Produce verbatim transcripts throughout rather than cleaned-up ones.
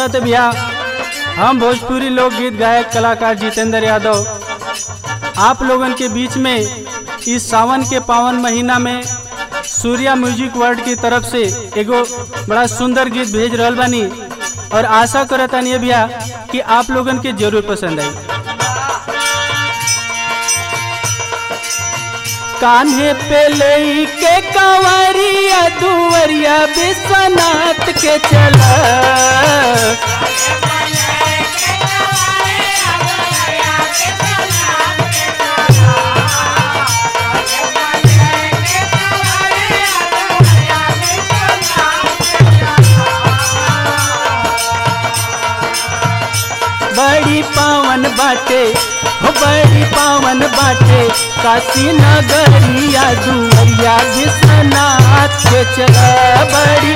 नमस्ते भैया, हम भोजपुरी लोकगीत गायक कलाकार जितेंद्र यादव आप लोगन के बीच में इस सावन के पावन महीना में सूर्या म्यूजिक वर्ल्ड की तरफ से एगो बड़ा सुंदर गीत भेज रहल बानी और आशा करतानी भैया कि आप लोगन के जरूर पसंद आई। कान्हे पे लेके कंवरिया दुवरिया विश्वनाथ के चला, बड़ी पावन बाटे हो बड़ी पावन बाटे काशी नगरिया दुवरिया विश्वनाथ के चला। बड़ी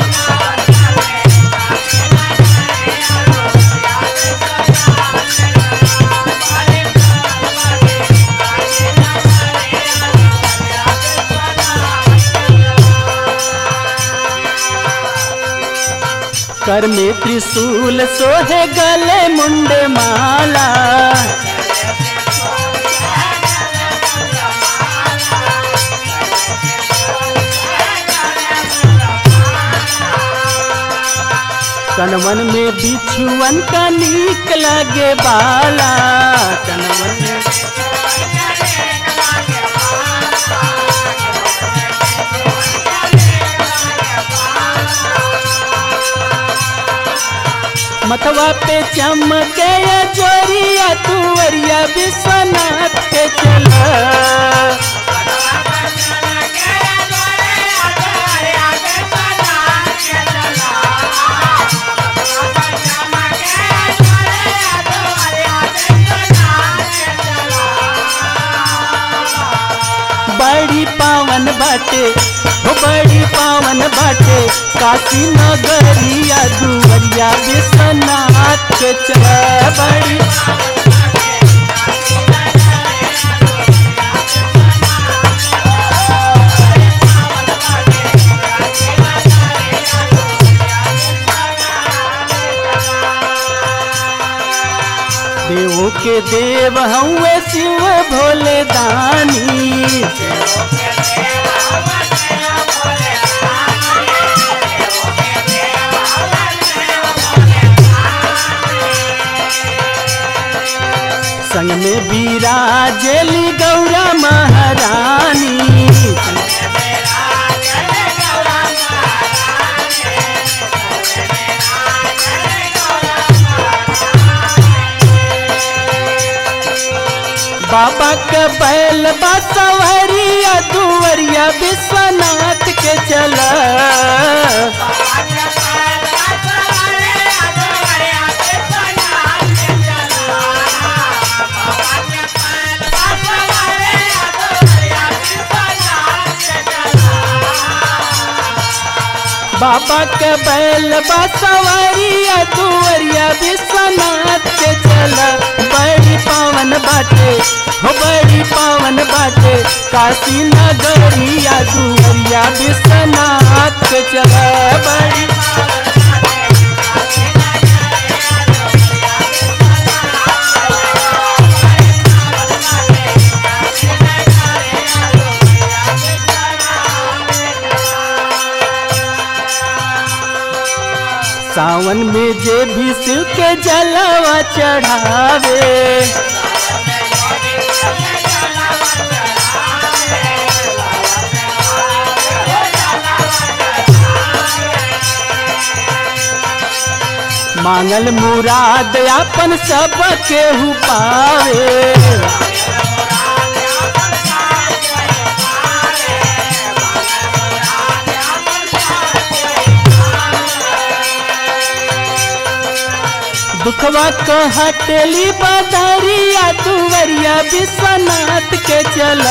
कर में त्रिशूल सोहे गले मुंडे माला, कनवन में बिछुअन का नीक लगे बाला, कनवन में मथवा पे चमके जोरिया तुवरिया विश्वनाथ के चला। बड़ी पावन बाटे हो बड़ी पावन बाटे काशी नगरिया दुवरिया विश्वनाथ के चला। बड़ी देवों के देव हुए शिव भोले दानी, संग में विराजेली गौरा महारानी, बाबा के बैल बसवरिया दुवरिया विश्वनाथ के चला। बाबा के बैल बसवरिया दुवरिया विश्वनाथ के चला। बड़ी पावन बाटे हो बड़ी पावन बाटे काशी नगरिया दुवरिया विश्वनाथ के चला। बड़ी सावन में जे भी शिव के जलवा चढ़ावे, मांगल मुराद अपन सब केहू पावे, दुखवा को हटेली बदरिया दुवरिया विश्वनाथ के चला।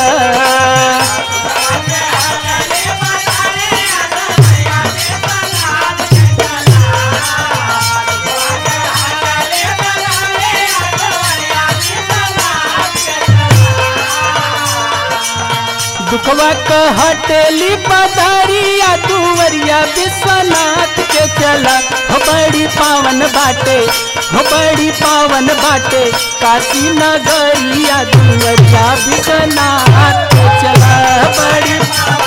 दुखवा क हटेली पधारिया दुवरिया विश्वनाथ के चला हो बड़ी पावन बाटे हो बड़ी पावन बाटे काशी नगरिया दुवरिया विश्वनाथ के चला बड़ी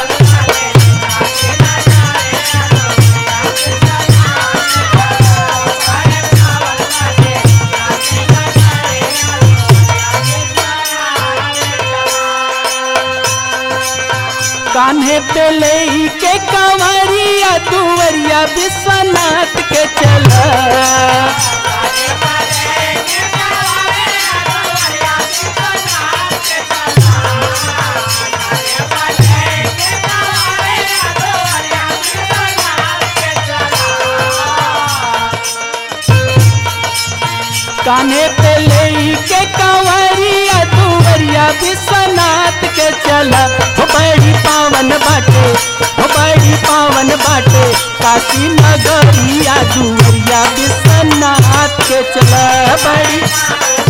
कान्हे पे ले के कंवरिया दुवरिया विश्वनाथ के चला कान्हे पे ले के कंवरिया दुवरिया विश्वनाथ के चला हो बड़ी पावन बाटे हो बड़ी पावन बाटे काशी नगरिया दुवरिया विश्वनाथ के चला बड़ी